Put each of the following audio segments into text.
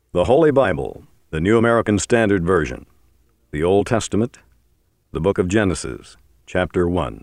The Holy Bible, the New American Standard Version, the Old Testament, the book of Genesis, chapter 1.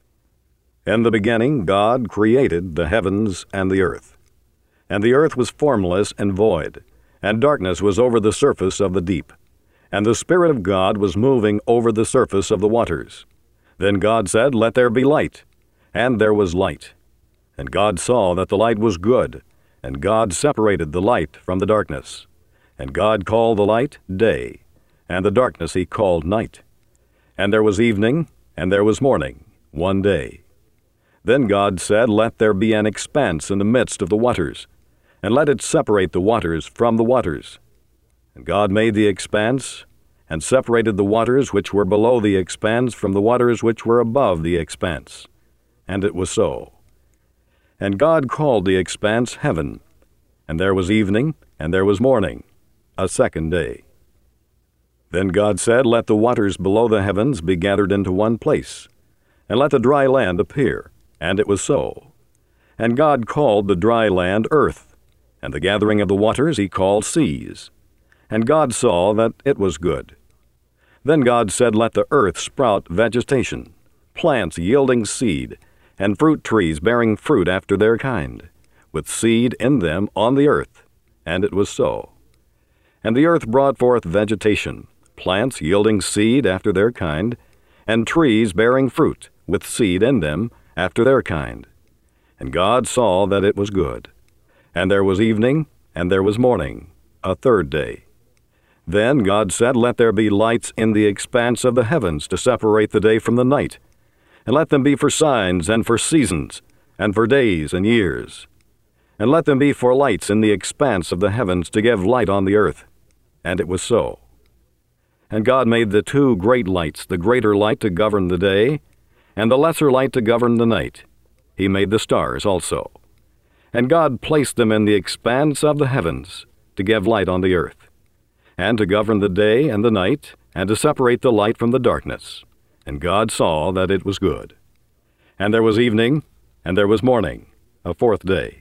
In the beginning, God created the heavens and the earth. And the earth was formless and void, and darkness was over the surface of the deep. And the Spirit of God was moving over the surface of the waters. Then God said, "Let there be light." And there was light. And God saw that the light was good, and God separated the light from the darkness. And God called the light day, and the darkness he called night. And there was evening, and there was morning, one day. Then God said, "Let there be an expanse in the midst of the waters, and let it separate the waters from the waters." And God made the expanse, and separated the waters which were below the expanse from the waters which were above the expanse. And it was so. And God called the expanse heaven. And there was evening, and there was morning, a second day. Then God said, "Let the waters below the heavens be gathered into one place, and let the dry land appear." And it was so. And God called the dry land earth, and the gathering of the waters he called seas. And God saw that it was good. Then God said, "Let the earth sprout vegetation, plants yielding seed, and fruit trees bearing fruit after their kind, with seed in them on the earth." And it was so. And the earth brought forth vegetation, plants yielding seed after their kind, and trees bearing fruit, with seed in them after their kind. And God saw that it was good. And there was evening, and there was morning, a third day. Then God said, "Let there be lights in the expanse of the heavens to separate the day from the night, and let them be for signs and for seasons, and for days and years. And let them be for lights in the expanse of the heavens to give light on the earth." And it was so. And God made the two great lights, the greater light to govern the day, and the lesser light to govern the night. He made the stars also. And God placed them in the expanse of the heavens to give light on the earth, and to govern the day and the night, and to separate the light from the darkness. And God saw that it was good. And there was evening, and there was morning, a fourth day.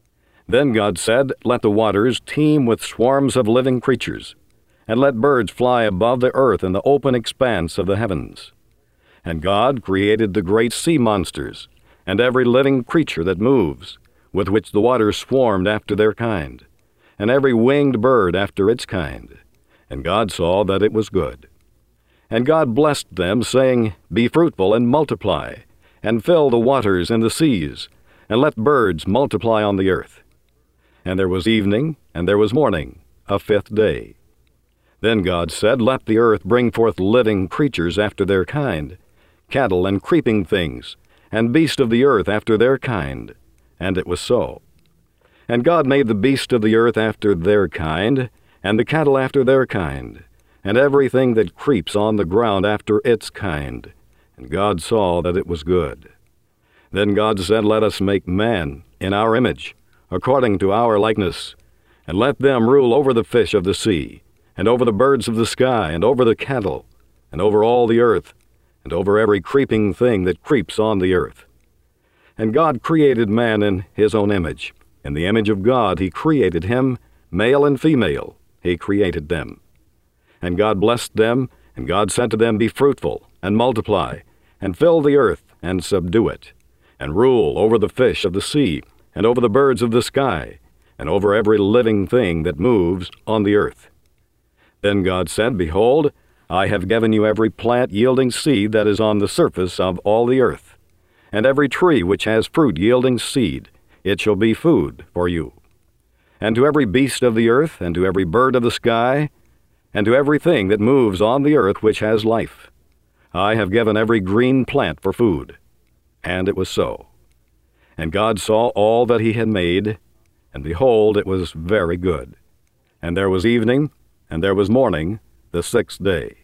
Then God said, "Let the waters teem with swarms of living creatures, and let birds fly above the earth in the open expanse of the heavens." And God created the great sea monsters, and every living creature that moves, with which the waters swarmed after their kind, and every winged bird after its kind. And God saw that it was good. And God blessed them, saying, "Be fruitful and multiply, and fill the waters in the seas, and let birds multiply on the earth." And there was evening, and there was morning, a fifth day. Then God said, "Let the earth bring forth living creatures after their kind, cattle and creeping things, and beasts of the earth after their kind." And it was so. And God made the beasts of the earth after their kind, and the cattle after their kind, and everything that creeps on the ground after its kind. And God saw that it was good. Then God said, "Let us make man in our image, according to our likeness, and let them rule over the fish of the sea, and over the birds of the sky, and over the cattle, and over all the earth, and over every creeping thing that creeps on the earth." And God created man in his own image. In the image of God he created him, male and female he created them. And God blessed them, and God said to them, "Be fruitful, and multiply, and fill the earth, and subdue it, and rule over the fish of the sea, and over the birds of the sky, and over every living thing that moves on the earth." Then God said, "Behold, I have given you every plant yielding seed that is on the surface of all the earth, and every tree which has fruit yielding seed, it shall be food for you. And to every beast of the earth, and to every bird of the sky, and to everything that moves on the earth which has life, I have given every green plant for food." And it was so. And God saw all that he had made, and behold, it was very good. And there was evening, and there was morning, the sixth day.